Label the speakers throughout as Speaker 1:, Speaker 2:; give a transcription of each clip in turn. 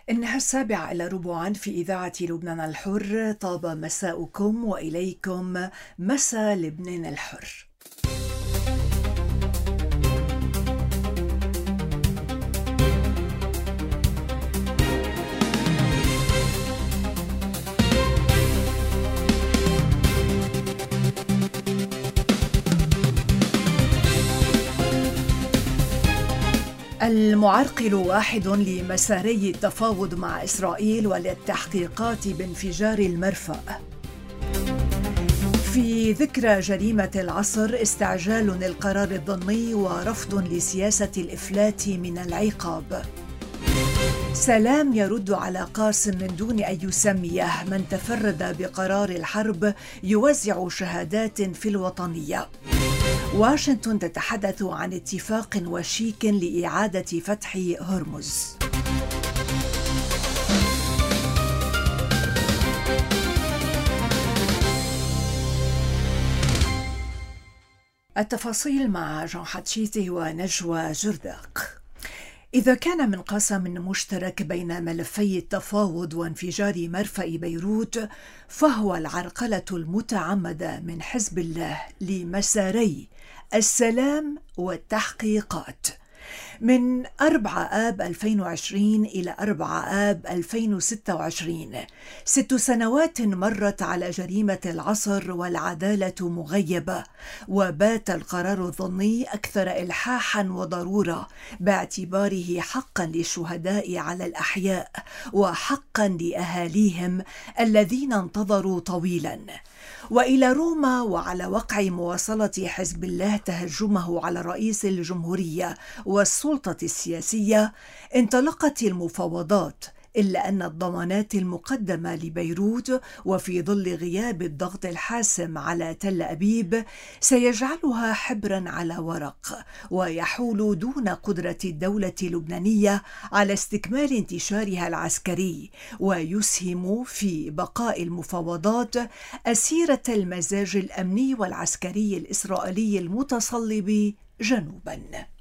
Speaker 1: إنها 7:15 في إذاعة لبنان الحر. طاب مساؤكم وإليكم مساء لبنان الحر. المعرقل واحد لمساري التفاوض مع إسرائيل وللتحقيقات بانفجار المرفأ. في ذكرى جريمة العصر استعجال القرار الضني ورفض لسياسة الإفلات من العقاب. سلام يرد على قاسم من دون أن يسميه. من تفرد بقرار الحرب يوزع شهادات في الوطنية. واشنطن تتحدث عن اتفاق وشيك لإعادة فتح هرمز. التفاصيل مع جون حتشيتي ونجوى جرداق. إذا كان من قسم مشترك بين ملفي التفاوض وانفجار مرفأ بيروت، فهو العرقلة المتعمدة من حزب الله لمساري السلام والتحقيقات. من 4 آب 2020 إلى 4 آب 2026، 6 سنوات مرت على جريمة العصر والعدالة مغيبة، وبات القرار الضني أكثر إلحاحا وضرورة باعتباره حقا للشهداء على الأحياء وحقا لأهاليهم الذين انتظروا طويلا. وإلى روما وعلى وقع مواصلة حزب الله تهجمه على رئيس الجمهورية والسلطة السياسية، انطلقت المفاوضات، إلا أن الضمانات المقدمة لبيروت وفي ظل غياب الضغط الحاسم على تل أبيب سيجعلها حبرا على ورق، ويحول دون قدرة الدولة اللبنانية على استكمال انتشارها العسكري، ويسهم في بقاء المفاوضات أسيرة المزاج الأمني والعسكري الإسرائيلي المتصلب جنوبا.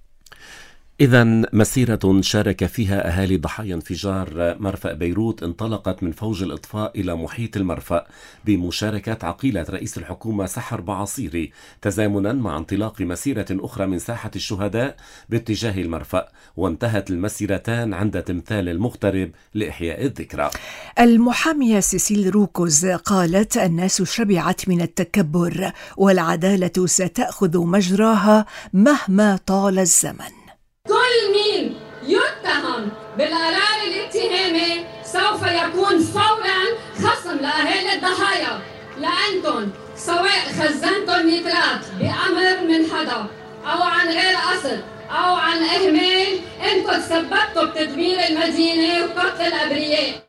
Speaker 2: إذن مسيرة شارك فيها أهالي ضحايا انفجار مرفأ بيروت انطلقت من فوج الإطفاء إلى محيط المرفأ بمشاركة عقيلة رئيس الحكومة سحر بعصيري، تزامنا مع انطلاق مسيرة أخرى من ساحة الشهداء باتجاه المرفأ، وانتهت المسيرتان عند تمثال المغترب لإحياء الذكرى.
Speaker 1: المحامية سيسيل روكوز قالت: الناس شبعت من التكبر، والعدالة ستأخذ مجراها مهما طال الزمن.
Speaker 3: كل مين يتهم بالقرار الاتهامي سوف يكون فورا خصم لأهالي الضحايا، لأنتم سواء خزنتم نيترات بأمر من حدا أو عن غير قصد أو عن إهمال، أنتم تسببتوا بتدمير المدينة وقتل الأبرياء.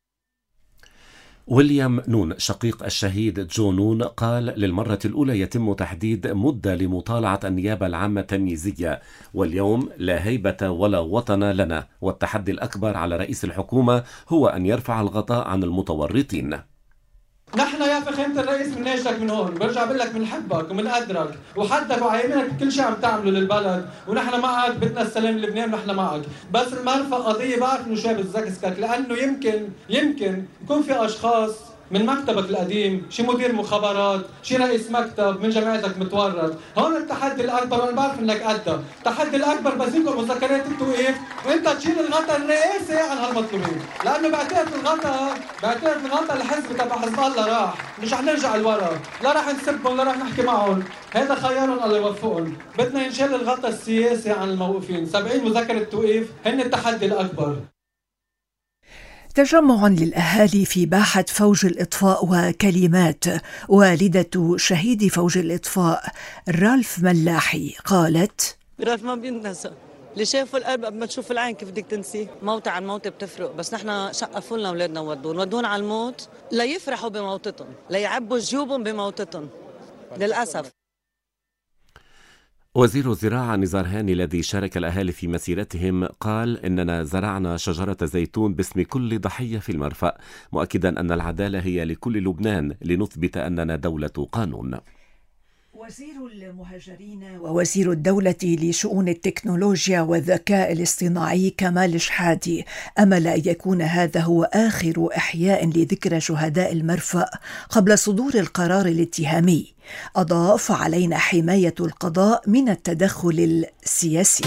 Speaker 2: ويليام نون شقيق الشهيد جو نون قال: للمرة الأولى يتم تحديد مدة لمطالعة النيابة العامة التمييزية، واليوم لا هيبة ولا وطن لنا، والتحدي الأكبر على رئيس الحكومة هو أن يرفع الغطاء عن المتورطين.
Speaker 4: نحن يا فخامة الرئيس بنناشدك من هون، برجع بقول لك بنحبك وبنقدرك وحدك وعايمينك بكل شيء عم تعمله للبلد، ونحن معك، بدنا السلام لبنان ونحن معك، بس المرفأ قضية بعرف انه شاب بتزكسكك، لانه يمكن يكون في اشخاص من مكتبك القديم، شي مدير مخابرات، شي رئيس مكتب من جماعتك متورط. هون التحدي الاكبر، وانا بعرف انك قدها، التحدي الاكبر بزيكم مذكرات التوقيف وانت تشيل الغطاء الرئاسي عن هالمطلوبين، لانه بعتقد الغطاء الحزب تبع حزب الله راح، مش رح نرجع لورا، لا رح نسبهم لا رح نحكي معهم، هذا خيارهم الله يوفقهم. بدنا ينشال الغطاء السياسي عن الموقوفين، 70 مذكرة توقيف هن التحدي الاكبر.
Speaker 1: تجمع للأهالي في باحة فوج الإطفاء وكلمات والدة شهيد فوج الإطفاء رالف ملاحي قالت:
Speaker 5: رالف ما بينتنسى، اللي شافوا القلب قبل ما تشوف العين كيف بدك تنسي. موت عن موت بتفرق، بس نحن شقفوا لنا اولادنا ودون على الموت ليفرحوا بموتتهم، ليعبوا جيوبهم بموتتهم للأسف.
Speaker 2: وزير الزراعة نزار هاني الذي شارك الأهالي في مسيرتهم قال: إننا زرعنا شجرة زيتون باسم كل ضحية في المرفأ، مؤكدا أن العدالة هي لكل لبنان لنثبت أننا دولة قانون.
Speaker 1: وزير المهاجرين ووزير الدولة لشؤون التكنولوجيا والذكاء الاصطناعي كمال شحادي أمل أن يكون هذا هو آخر إحياء لذكرى شهداء المرفأ قبل صدور القرار الاتهامي. أضاف: علينا حماية القضاء من التدخل السياسي.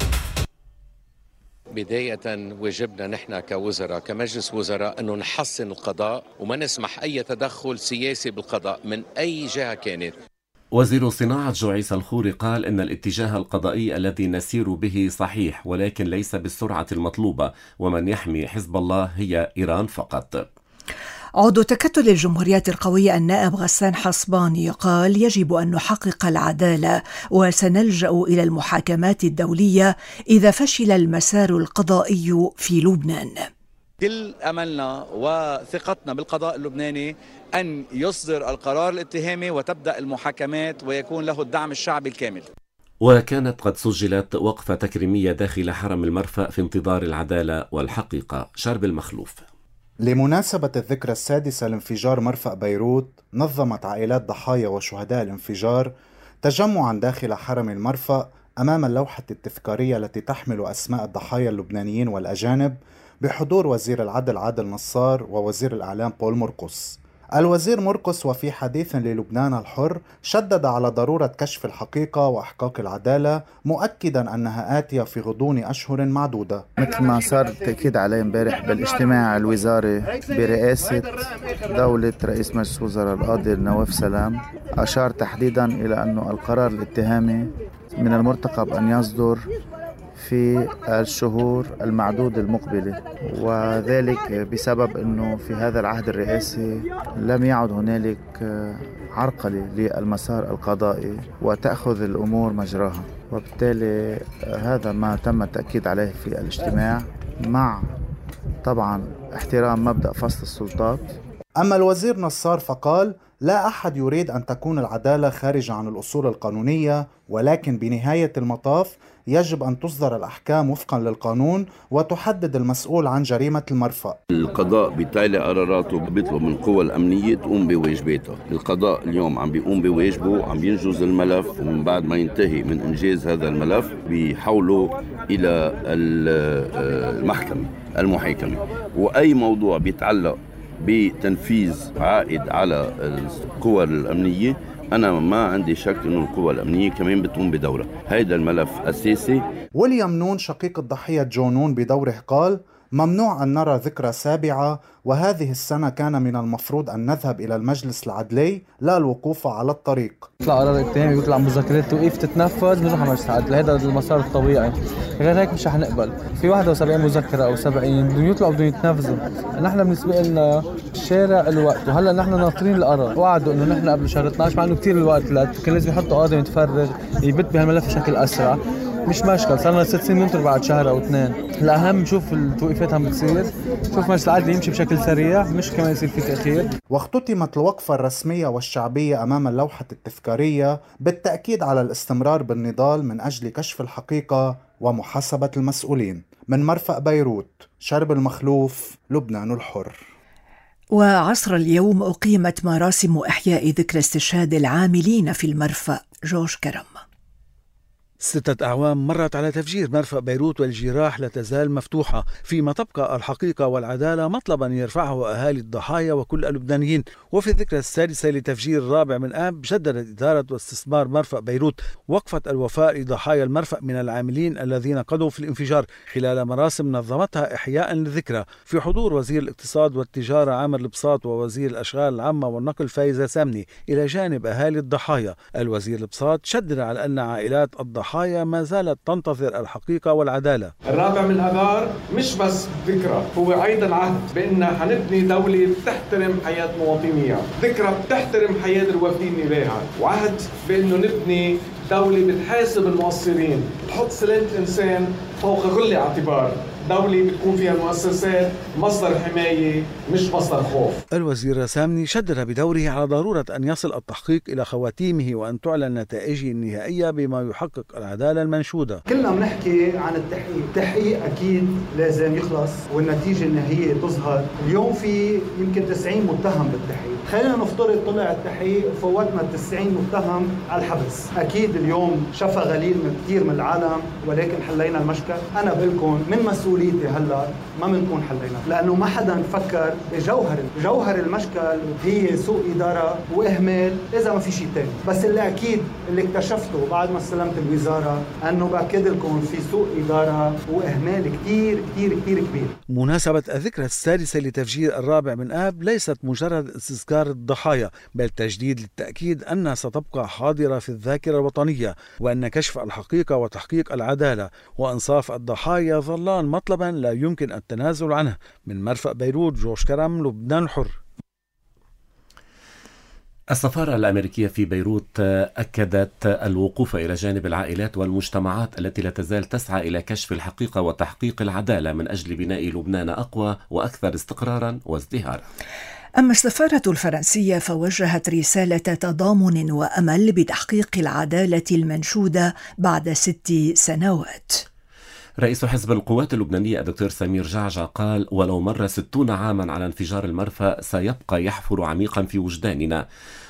Speaker 6: بداية واجبنا نحن كوزراء كمجلس وزراء أنه نحسن القضاء وما نسمح أي تدخل سياسي بالقضاء من أي جهة كانت.
Speaker 2: وزير الصناعة جوعيس الخوري قال إن الاتجاه القضائي الذي نسير به صحيح ولكن ليس بالسرعة المطلوبة، ومن يحمي حزب الله هي إيران فقط.
Speaker 1: عضو تكتل الجمهوريات القوية النائب غسان حصباني قال: يجب أن نحقق العدالة وسنلجأ إلى المحاكمات الدولية إذا فشل المسار القضائي في لبنان.
Speaker 7: كل أملنا وثقتنا بالقضاء اللبناني أن يصدر القرار الاتهامي وتبدأ المحاكمات ويكون له الدعم الشعبي الكامل.
Speaker 2: وكانت قد سجلت وقفة تكريمية داخل حرم المرفأ في انتظار العدالة والحقيقة. شرب المخلوف.
Speaker 8: لمناسبة الذكرى السادسة لانفجار مرفأ بيروت، نظمت عائلات ضحايا وشهداء الانفجار تجمعا داخل حرم المرفأ أمام اللوحة التذكارية التي تحمل أسماء الضحايا اللبنانيين والأجانب بحضور وزير العدل عادل نصار ووزير الإعلام بول مرقس. الوزير مرقس وفي حديث للبنان الحر شدد على ضرورة كشف الحقيقة وإحقاق العدالة، مؤكدا أنها آتية في غضون أشهر معدودة.
Speaker 9: مثل ما صار التأكيد عليه امبارح بالاجتماع الوزاري برئاسة دولة رئيس مجلس وزراء القاضي نواف سلام، أشار تحديدا إلى أنه القرار الاتهامي من المرتقب أن يصدر في الشهور المعدودة المقبلة، وذلك بسبب أنه في هذا العهد الرئاسي لم يعد هنالك عرقلة للمسار القضائي وتأخذ الأمور مجراها، وبالتالي هذا ما تم التأكيد عليه في الاجتماع مع طبعا احترام مبدأ فصل السلطات.
Speaker 8: أما الوزير نصار فقال: لا أحد يريد أن تكون العدالة خارجة عن الأصول القانونية، ولكن بنهاية المطاف يجب أن تصدر الأحكام وفقا للقانون وتحدد المسؤول عن جريمة المرفأ.
Speaker 10: القضاء بيطالع قراراته بيطلب من القوى الأمنية تقوم بواجباتها. القضاء اليوم عم بيقوم بواجبه، عم ينجز الملف، ومن بعد ما ينتهي من إنجاز هذا الملف بيحوله إلى المحكمة المحاكمة، وأي موضوع بيتعلق بتنفيذ عائد على القوى الأمنية أنا ما عندي شك أنه القوى الأمنية كمان بتقوم بدورها. هيدا الملف أساسي.
Speaker 8: ويليام نون شقيق الضحية جونون بدوره قال: ممنوع أن نرى ذكرى سابعة، وهذه السنة كان من المفروض أن نذهب إلى المجلس العدلي لا الوقوف على الطريق.
Speaker 4: يطلع قرار اتهامي ويطلع مذكرات توقيف تتنفذ بنروح على مجلس العدل، هذا المسار الطبيعي، غير هيك مش رح نقبل. في 71 مذكرة أو 70 بدهم يطلعوا بدهم يتنفذوا. نحن بالنسبة لنا الشارع الوقت، وهلا نحن ناطرين القرار، وعدوا إنه نحن قبل شهر 12 مع إنه كتير الوقت كان لازم يحطوا قاضي يتفرغ يبت بهالملف بشكل أسرع. مش مشكل، صار لنا 6 سنين ننطر بعد شهر أو 2. الأهم نشوف التوقيفات عم بتصير، نشوف مجلس العدل يمشي بشكل سريع، مش كمان يصير في تأخير.
Speaker 8: واختتمت الوقفة الرسمية والشعبية أمام اللوحة التذكارية بالتأكيد على الاستمرار بالنضال من أجل كشف الحقيقة ومحاسبة المسؤولين. من مرفأ بيروت، شرب المخلوف، لبنان الحر.
Speaker 1: وعصر اليوم أقيمت مراسم إحياء ذكرى استشهاد العاملين في المرفأ. جورج كرم.
Speaker 11: 6 أعوام مرت على تفجير مرفأ بيروت والجراح لا تزال مفتوحة، فيما تبقى الحقيقة والعدالة مطلبا يرفعه أهالي الضحايا وكل اللبنانيين. وفي الذكرى السادسة لتفجير الرابع من آب، شددت إدارة واستثمار مرفأ بيروت وقفة الوفاء لضحايا المرفأ من العاملين الذين قضوا في الانفجار خلال مراسم نظمتها إحياء للذكرى في حضور وزير الاقتصاد والتجارة عامر البساط ووزير الأشغال العامة والنقل فايزة سامني إلى جانب أهالي الضحايا. الوزير البساط شدد على أن عائلات الضحايا ما زالت تنتظر الحقيقة والعدالة.
Speaker 4: الرابع من آذار مش بس ذكرى، هو عيد العهد بأننا حنبني دولة بتحترم حياة مواطنيها، ذكرى بتحترم حياة الوافين إليها، وعهد بأنه نبني دولة بتحاسب المقصرين، تحط سلامة الإنسان فوق كل اعتبار، دولة بتكون فيها المؤسسات
Speaker 12: مصدر حماية مش مصدر خوف.
Speaker 11: الوزير سامني شدد بدوره على ضرورة أن يصل التحقيق إلى خواتيمه وأن تعلن نتائجه النهائية بما يحقق العدالة المنشودة.
Speaker 13: كلنا بنحكي عن التحقيق أكيد لازم يخلص والنتيجة النهائية تظهر. اليوم في يمكن 90 متهم بالتحقيق، خلينا نفترض طلع التحقيق وفوتنا 90 متهم على الحبس. أكيد اليوم شفى غليل من كثير من العالم ولكن حلينا المشكل. أنا بقولكم من مسؤوليتي هلا ما بنكون حلينا، لأنه ما حدا فكر بجوهر المشكل هي سوء إدارة وإهمال إذا ما في شيء تاني. بس اللي أكيد اللي اكتشفته بعد ما استلمت الوزارة أنه بأكد لكم في سوء إدارة وإهمال كتير كتير كتير كبير.
Speaker 11: مناسبة الذكرى السادسة لتفجير الرابع من آب ليست مجرد استذكار الضحايا، بل تجديد للتأكيد أنها ستبقى حاضرة في الذاكرة الوطنية، وأن كشف الحقيقة وتحقيق العدالة وإنصاف الضحايا ظلان مطلبا لا يمكن التنازل عنه. من مرفأ بيروت، جورج كرم، لبنان الحر.
Speaker 2: السفارة الأمريكية في بيروت أكدت الوقوف إلى جانب العائلات والمجتمعات التي لا تزال تسعى إلى كشف الحقيقة وتحقيق العدالة من أجل بناء لبنان أقوى وأكثر استقرارا وازدهارا.
Speaker 1: أما السفارة الفرنسية فوجهت رسالة تضامن وأمل بتحقيق العدالة المنشودة بعد 6 سنوات.
Speaker 2: رئيس حزب القوات اللبنانية الدكتور سمير جعجع قال: ولو مر 60 عاما على انفجار المرفأ سيبقى يحفر عميقا في وجداننا.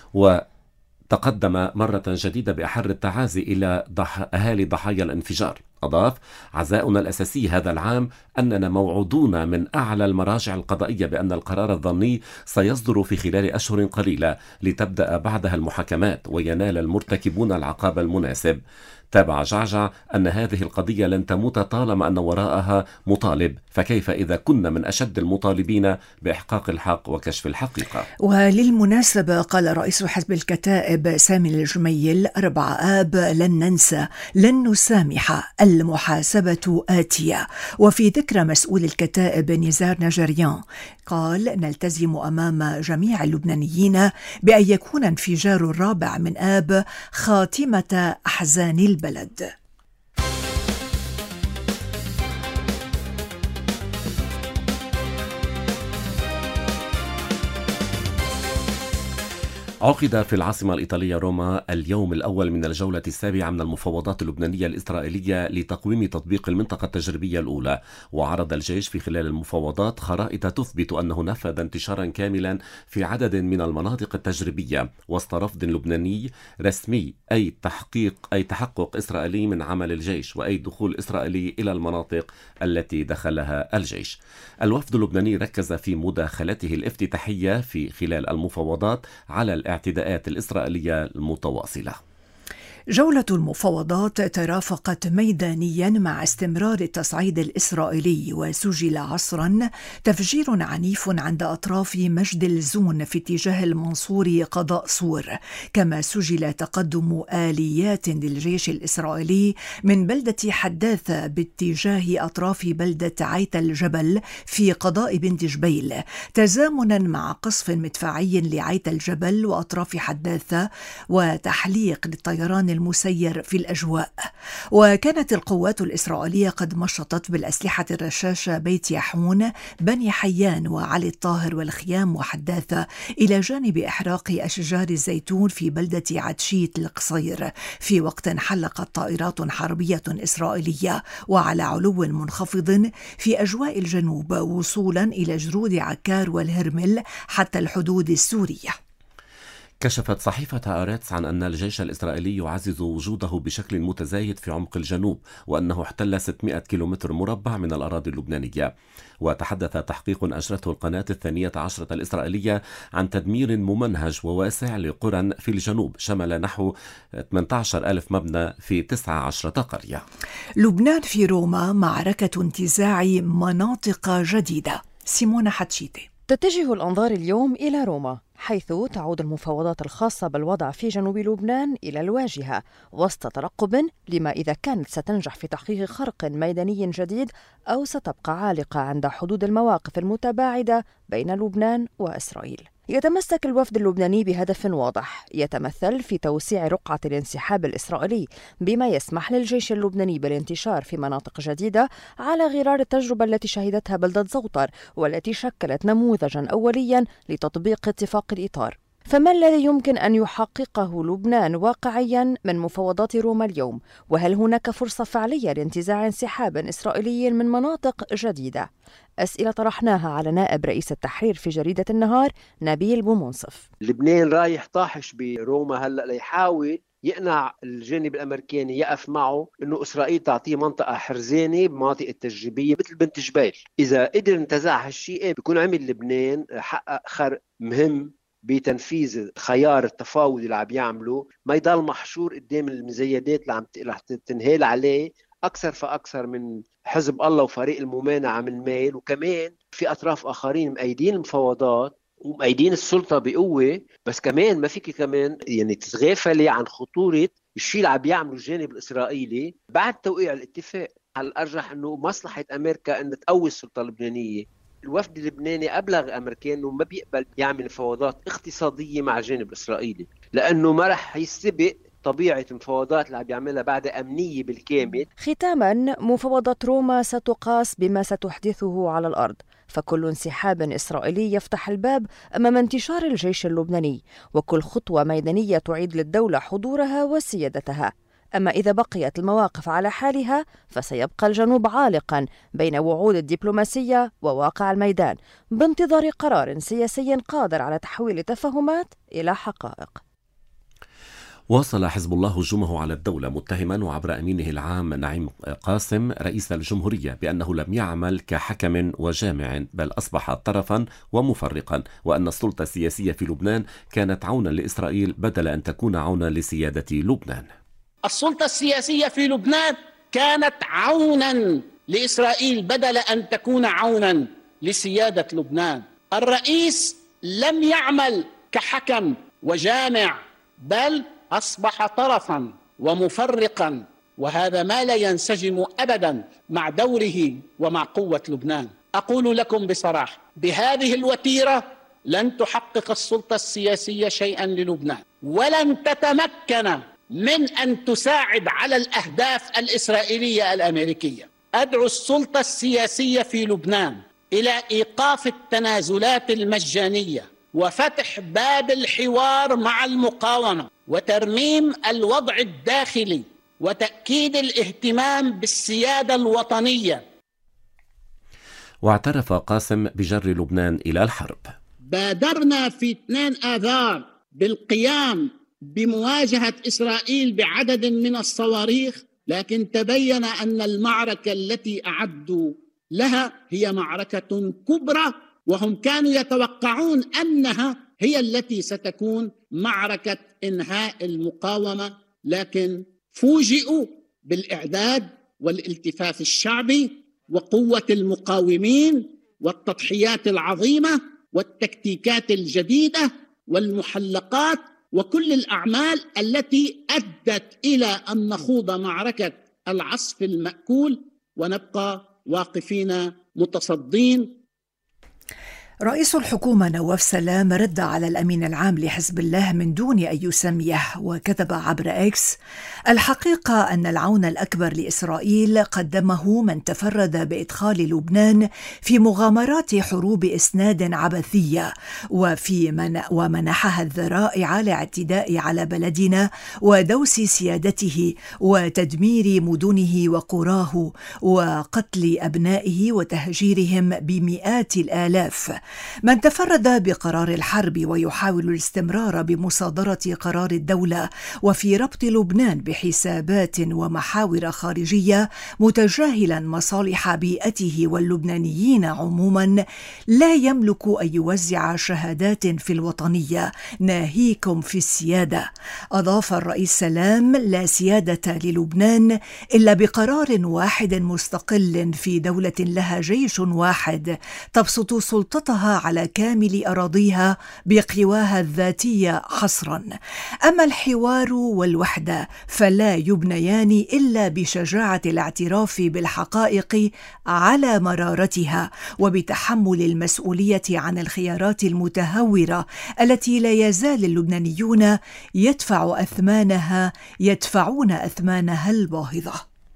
Speaker 2: وتقدم مرة جديدة بأحر التعازي إلى أهالي ضحايا الانفجار. أضاف: عزاؤنا الأساسي هذا العام أننا موعودون من أعلى المراجع القضائية بأن القرار الظني سيصدر في خلال أشهر قليلة لتبدأ بعدها المحاكمات وينال المرتكبون العقاب المناسب. تابع جعجع أن هذه القضية لن تموت طالما أن وراءها مطالب، فكيف إذا كنا من أشد المطالبين بإحقاق الحق وكشف الحقيقة.
Speaker 1: وللمناسبة قال رئيس حزب الكتائب سامي الجميل: 4 آب لن ننسى، لن نسامح، المحاسبة آتية. وفي ذكرى مسؤول الكتائب نزار نجريان قال: نلتزم أمام جميع اللبنانيين بأن يكون انفجار الرابع من آب خاتمة أحزان البلد.
Speaker 2: عقد في العاصمة الإيطالية روما اليوم الأول من الجولة السابعة من المفاوضات اللبنانية الإسرائيلية لتقويم تطبيق المنطقة التجريبية الأولى. وعرض الجيش في خلال المفاوضات خرائط تثبت أنه نفذ انتشارا كاملا في عدد من المناطق التجريبية وسط رفض لبناني رسمي أي تحقق إسرائيلي من عمل الجيش وأي دخول إسرائيلي إلى المناطق التي دخلها الجيش. الوفد اللبناني ركز في مداخلته الافتتاحية في خلال المفاوضات على الاعتداءات الإسرائيلية المتواصلة.
Speaker 1: جولة المفاوضات ترافقت ميدانيا مع استمرار التصعيد الإسرائيلي، وسجل عصرا تفجير عنيف عند أطراف مجد الزون في اتجاه المنصوري قضاء صور، كما سجل تقدم آليات للجيش الإسرائيلي من بلدة حداثة باتجاه أطراف بلدة عيت الجبل في قضاء بنت جبيل، تزامنا مع قصف مدفعي لعيت الجبل وأطراف حداثة وتحليق للطيران المسير في الأجواء. وكانت القوات الإسرائيلية قد مشطت بالأسلحة الرشاشة بيت يحون، بني حيان وعلي الطاهر والخيام وحداثة، إلى جانب إحراق أشجار الزيتون في بلدة عدشيت القصير، في وقت حلقت طائرات حربية إسرائيلية وعلى علو منخفض في أجواء الجنوب وصولا إلى جرود عكار والهرمل حتى الحدود السورية.
Speaker 2: كشفت صحيفة هآرتس عن أن الجيش الإسرائيلي يعزز وجوده بشكل متزايد في عمق الجنوب، وأنه احتل 600 كيلومتر مربع من الأراضي اللبنانية. وتحدث تحقيق أجرته القناة 12 الإسرائيلية عن تدمير ممنهج وواسع لقرى في الجنوب شمل نحو 18,000 مبنى في 19 قرية.
Speaker 1: لبنان في روما، معركة انتزاع مناطق جديدة. سيمونا حتشيتي.
Speaker 14: تتجه الأنظار اليوم إلى روما، حيث تعود المفاوضات الخاصة بالوضع في جنوب لبنان إلى الواجهة، وسط ترقب لما إذا كانت ستنجح في تحقيق خرق ميداني جديد أو ستبقى عالقة عند حدود المواقف المتباعدة بين لبنان وإسرائيل. يتمسك الوفد اللبناني بهدف واضح يتمثل في توسيع رقعة الانسحاب الإسرائيلي بما يسمح للجيش اللبناني بالانتشار في مناطق جديدة على غرار التجربة التي شهدتها بلدة زوطر والتي شكلت نموذجا أوليا لتطبيق اتفاق الإطار. فما الذي يمكن أن يحققه لبنان واقعيا من مفاوضات روما اليوم؟ وهل هناك فرصة فعلية لانتزاع انسحاب إسرائيلي من مناطق جديدة؟ أسئلة طرحناها على نائب رئيس التحرير في جريدة النهار نبيل بومنصف.
Speaker 15: لبنان رايح طاحش بروما هلأ ليحاول يقنع الجانب الأمريكاني يقف معه إنه إسرائيل تعطيه منطقة حرزانة بمناطق التجريبية مثل بنت جبال. إذا قدر انتزع هالشيء بيكون عمل لبنان حقق خرق مهم بتنفيذ خيار التفاوض اللي عم يعمله، ما يضل محشور قدام المزايدات اللي رح تنهال عليه أكثر فأكثر من حزب الله وفريق الممانعة من الميل. وكمان في أطراف آخرين مأيدين المفاوضات ومأيدين السلطة بقوة، بس كمان ما فيك كمان يعني تتغافلي عن خطورة الشيء اللي عم يعمله الجانب الإسرائيلي بعد توقيع الاتفاق. على الأرجح أنه مصلحة أمريكا أن تقوي السلطة اللبنانية. الوفد اللبناني أبلغ أمريكا أنه ما بيقبل يعمل مفاوضات اقتصادية مع الجانب الإسرائيلي، لأنه ما رح يسبق طبيعة المفاوضات اللي عم يعملها بعد أمنية بالكامل.
Speaker 14: ختاما، مفاوضات روما ستقاس بما ستحدثه على الأرض، فكل انسحاب إسرائيلي يفتح الباب أمام انتشار الجيش اللبناني، وكل خطوة ميدانية تعيد للدولة حضورها وسيادتها. أما إذا بقيت المواقف على حالها فسيبقى الجنوب عالقا بين وعود الدبلوماسية وواقع الميدان بانتظار قرار سياسي قادر على تحويل تفاهمات إلى حقائق.
Speaker 2: واصل حزب الله هجومه على الدولة متهما وعبر أمينه العام نعيم قاسم رئيس الجمهورية بأنه لم يعمل كحكم وجامع بل أصبح طرفا ومفرقا، وأن السلطة السياسية في لبنان كانت عونا لإسرائيل بدل أن تكون عونا لسيادة لبنان.
Speaker 16: السلطة السياسية في لبنان كانت عونا لإسرائيل بدل أن تكون عونا لسيادة لبنان. الرئيس لم يعمل كحكم وجامع بل أصبح طرفا ومفرقا، وهذا ما لا ينسجم أبدا مع دوره ومع قوة لبنان. أقول لكم بصراحة بهذه الوتيرة لن تحقق السلطة السياسية شيئا للبنان، ولن تتمكن من أن تساعد على الأهداف الإسرائيلية الأمريكية. أدعو السلطة السياسية في لبنان إلى إيقاف التنازلات المجانية وفتح باب الحوار مع المقاومة وترميم الوضع الداخلي وتأكيد الاهتمام بالسيادة الوطنية.
Speaker 2: واعترف قاسم بجر لبنان إلى الحرب.
Speaker 16: بادرنا في 2 آذار بالقيام بمواجهة إسرائيل بعدد من الصواريخ، لكن تبين أن المعركة التي أعدوا لها هي معركة كبرى، وهم كانوا يتوقعون أنها هي التي ستكون معركة إنهاء المقاومة، لكن فوجئوا بالإعداد والالتفاف الشعبي وقوة المقاومين والتضحيات العظيمة والتكتيكات الجديدة والمحلقات وكل الأعمال التي أدت إلى أن نخوض معركة العصف المأكول ونبقى واقفين متصدين.
Speaker 1: رئيس الحكومة نواف سلام رد على الأمين العام لحزب الله من دون أن يسميه، وكتب عبر إكس: الحقيقة أن العون الأكبر لإسرائيل قدمه من تفرد بإدخال لبنان في مغامرات حروب إسناد عبثية ومنحها الذرائع لاعتداء على بلدنا ودوس سيادته وتدمير مدنه وقراه وقتل أبنائه وتهجيرهم بمئات الآلاف. من تفرد بقرار الحرب ويحاول الاستمرار بمصادرة قرار الدولة وفي ربط لبنان بحسابات ومحاور خارجية متجاهلا مصالح بيئته واللبنانيين عموما لا يملك أن يوزع شهادات في الوطنية ناهيكم في السيادة. أضاف الرئيس سلام: لا سيادة للبنان إلا بقرار واحد مستقل في دولة لها جيش واحد تبسط سلطتها تحفظها على كامل أراضيها بقواها الذاتية حصرا. أما الحوار والوحدة فلا يبنيان إلا بشجاعة الاعتراف بالحقائق على مرارتها، وبتحمل المسؤولية عن الخيارات المتهورة التي لا يزال اللبنانيون يدفعون أثمانها الباهظة.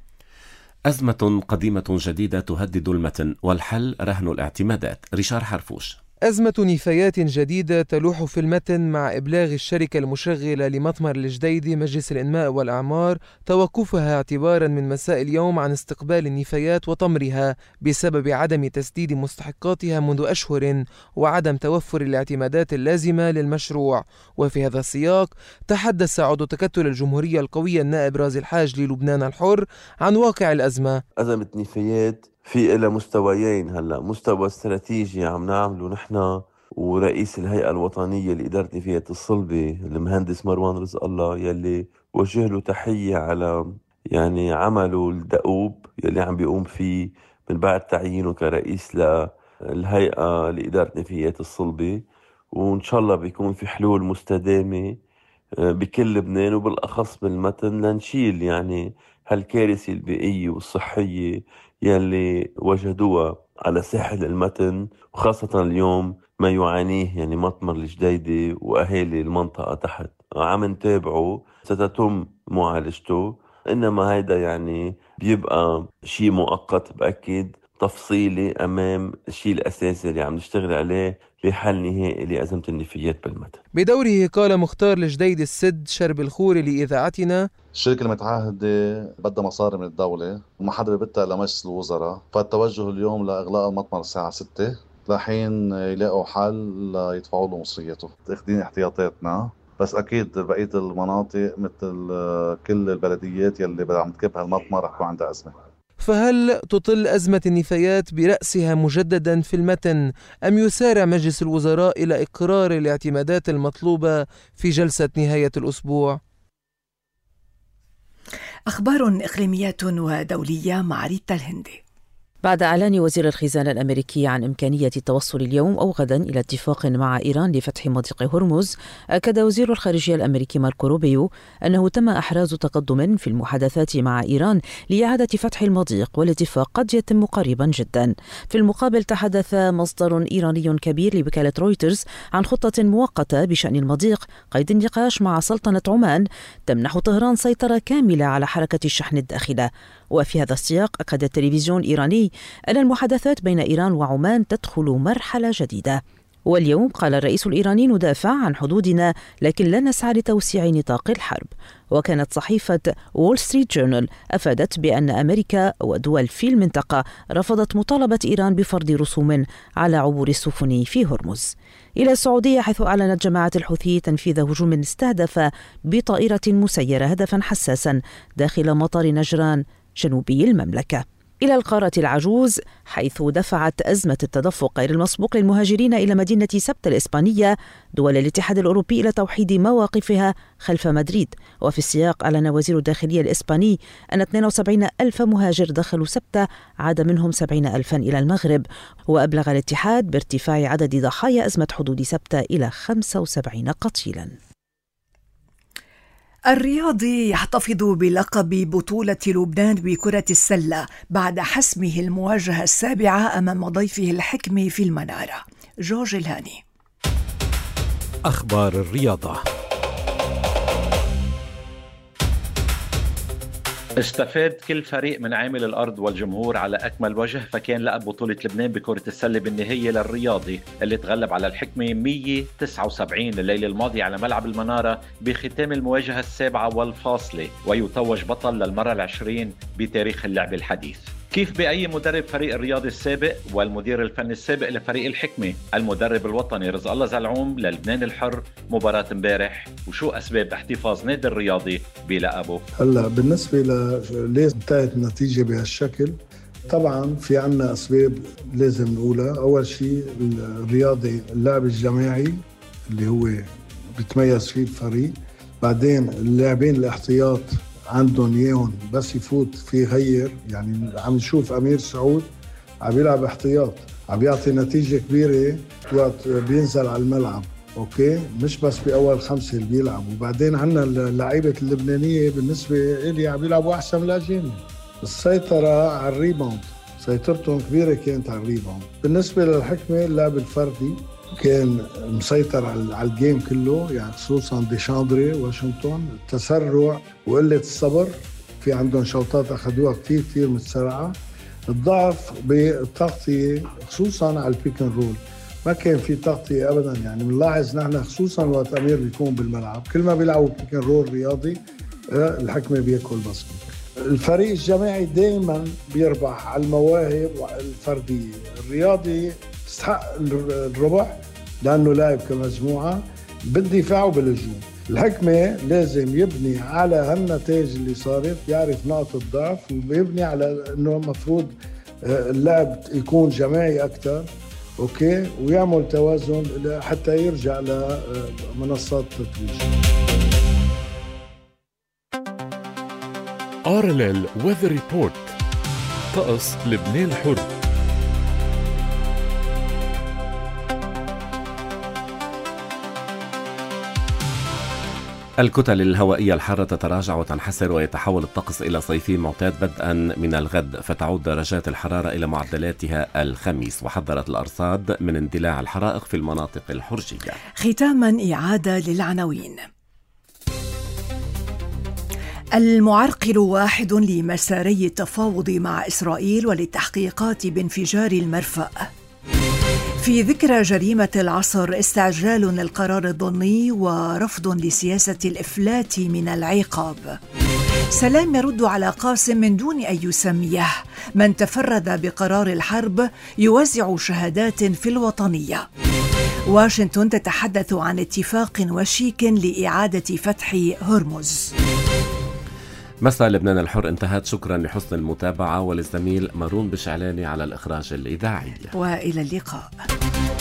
Speaker 2: أزمة قديمة جديدة تهدد المتن، والحل رهن الاعتمادات. ريشار حرفوش.
Speaker 17: أزمة نفايات جديدة تلوح في المتن مع إبلاغ الشركة المشغلة لمطمر الجديدي مجلس الإنماء والأعمار توقفها اعتبارا من مساء اليوم عن استقبال النفايات وطمرها بسبب عدم تسديد مستحقاتها منذ أشهر وعدم توفر الاعتمادات اللازمة للمشروع. وفي هذا السياق تحدث عضو تكتل الجمهورية القوية النائب رازي الحاج للبنان الحر عن واقع الأزمة.
Speaker 18: أزمة نفايات في إلى مستويين. هلأ مستوى استراتيجي عم نعمله نحن ورئيس الهيئة الوطنية لإدارة نفايات الصلبة المهندس مروان رزق الله، يلي وجه له تحية على يعني عمله الدؤوب يلي عم بيقوم فيه من بعد تعيينه كرئيس للهيئة لإدارة نفايات الصلبة، وإن شاء الله بيكون في حلول مستدامة بكل لبنان وبالأخص بالمتن لنشيل يعني هالكارثة البيئية والصحية يلي وجدوها على ساحل المتن، وخاصة اليوم ما يعانيه يعني مطمر الجديدي وأهالي المنطقة تحت. عم نتابعه، ستتم معالجته، إنما هيدا يعني بيبقى شيء مؤقت بأكد تفصيلي أمام الشيء الأساسي اللي عم نشتغل عليه لحل نهائي لأزمة النفايات بالمتن.
Speaker 17: بدوره قال مختار الجديدي السد شرب الخوري لإذاعتنا:
Speaker 19: الشركة المتعهدة بدها مصاري من الدولة وما حدا بيبتها لمجلس الوزراء، فالتوجه اليوم لإغلاق المطمر الساعة 6 لحين يلاقوا حل ليدفعوا له مصرياته. اخدين احتياطاتنا، بس أكيد بقية المناطق مثل كل البلديات يلي عم تكبها المطمر رح يكون عندها أزمة.
Speaker 17: فهل تطل أزمة النفايات برأسها مجددا في المتن، أم يسارع مجلس الوزراء إلى إقرار الاعتمادات المطلوبة في جلسة نهاية الأسبوع؟
Speaker 1: أخبار إقليمية ودولية مع ريتا الهندي.
Speaker 20: بعد إعلان وزير الخزانة الأمريكي عن إمكانية التوصل اليوم أو غدا إلى اتفاق مع إيران لفتح مضيق هرمز، أكد وزير الخارجية الأمريكي ماركو روبيو أنه تم إحراز تقدم في المحادثات مع إيران لإعادة فتح المضيق، والاتفاق قد يتم قريبا جدا. في المقابل تحدث مصدر إيراني كبير لوكالة رويترز عن خطة مؤقتة بشأن المضيق قيد النقاش مع سلطنة عمان تمنح طهران سيطرة كاملة على حركة الشحن الداخلة. وفي هذا السياق أكد التلفزيون الإيراني أن المحادثات بين إيران وعمان تدخل مرحلة جديدة. واليوم قال الرئيس الإيراني: ندافع عن حدودنا لكن لا نسعى لتوسيع نطاق الحرب. وكانت صحيفة وول ستريت جورنال أفادت بأن أمريكا ودول في المنطقة رفضت مطالبة إيران بفرض رسوم على عبور السفن في هرمز. إلى السعودية، حيث أعلنت جماعة الحوثي تنفيذ هجوم استهدف بطائرة مسيرة هدفا حساسا داخل مطار نجران جنوبي المملكة. إلى القارة العجوز، حيث دفعت أزمة التدفق غير المسبوق للمهاجرين إلى مدينة سبتة الإسبانية دول الاتحاد الأوروبي إلى توحيد مواقفها خلف مدريد. وفي السياق أعلن وزير الداخلية الإسباني أن 72 ألف مهاجر دخلوا سبتة، عاد منهم 70 ألفا إلى المغرب. وأبلغ الاتحاد بارتفاع عدد ضحايا أزمة حدود سبتة إلى 75 قتيلا.
Speaker 1: الرياضي يحتفظ بلقب بطولة لبنان بكرة السلة بعد حسمه المواجهة السابعة أمام ضيفه الحكمي في المنارة. جورج الهاني.
Speaker 21: أخبار الرياضة.
Speaker 22: استفاد كل فريق من عامل الأرض والجمهور على أكمل وجه، فكان لقب بطولة لبنان بكرة السلة بالنهاية للرياضي اللي تغلب على الحكمة 179 الليلة الماضية على ملعب المنارة بختام المواجهة السابعة والفاصلة، ويتوج بطل للمرة 20 بتاريخ اللعب الحديث. كيف بأي مدرب فريق الرياضي السابق والمدير الفني السابق لفريق الحكمة المدرب الوطني رزق الله زلعوم للبنان الحر مباراة امبارح، وشو أسباب احتفاظ نادي الرياضي بلقبه؟
Speaker 23: هلا بالنسبة ليه انتهت النتيجة بهالشكل، طبعا في عنا أسباب لازم نقولها. أول شيء الرياضي اللعب الجماعي اللي هو بيتميز فيه الفريق، بعدين اللاعبين الاحتياط عندهم اياهم بس يفوت في غير، يعني عم نشوف امير سعود عم يلعب احتياط، عم يعطي نتيجة كبيرة وقت بينزل على الملعب. اوكي، مش بس باول 5 اللي بيلعبوا. وبعدين عندنا اللعيبه اللبنانيه بالنسبه لي عم بيلعبوا احسن من الاجانب. السيطره على الريباوند، سيطرتهم كبيره كانت على الريباوند. بالنسبه للحكمه اللعب الفردي كان مسيطر على الجيم كله، يعني خصوصا ديشاندري واشنطن. التسرع وقله الصبر، في عندهم شوطات اخذوها كثير متسرعه. الضعف بالتغطيه خصوصا على البيك اند رول، ما كان في تغطية أبداً. يعني بنلاحظ نحن خصوصاً وقت أمير بيكون بالملعب كل ما بيلعبوا بيك اند رول رياضي الحكمة بياكل باسكت. الفريق الجماعي دائماً بيربح على المواهب الفردية. الرياضي يستحق الربح لأنه لاعب كمجموعة بالدفاع وبالهجوم. الحكمة لازم يبني على هالنتائج اللي صارت، يعرف نقط الضعف ويبني على أنه مفروض اللعب يكون جماعي أكتر. اوكي، ويعمل توازن حتى يرجع لمنصات التتويج.
Speaker 3: RLL Weather Report. طقس لبنان الحر.
Speaker 2: الكتل الهوائية الحارة تتراجع وتنحسر ويتحول الطقس إلى صيفي معتاد بدءا من الغد، فتعود درجات الحرارة إلى معدلاتها الخميس. وحذرت الأرصاد من اندلاع الحرائق في المناطق الحرجية.
Speaker 1: ختاما إعادة للعناوين. المعرقل واحد لمساري التفاوض مع إسرائيل وللتحقيقات بانفجار المرفأ. في ذكرى جريمة العصر استعجال للقرار الضمني ورفض لسياسة الإفلات من العقاب. سلام يرد على قاسم من دون أن يسميه. من تفرد بقرار الحرب يوزع شهادات في الوطنية. واشنطن تتحدث عن اتفاق وشيك لإعادة فتح هرمز.
Speaker 2: مساء لبنان الحر انتهت. شكرا لحسن المتابعة وللزميل مارون بشعلاني على الإخراج الإذاعي.
Speaker 1: وإلى اللقاء.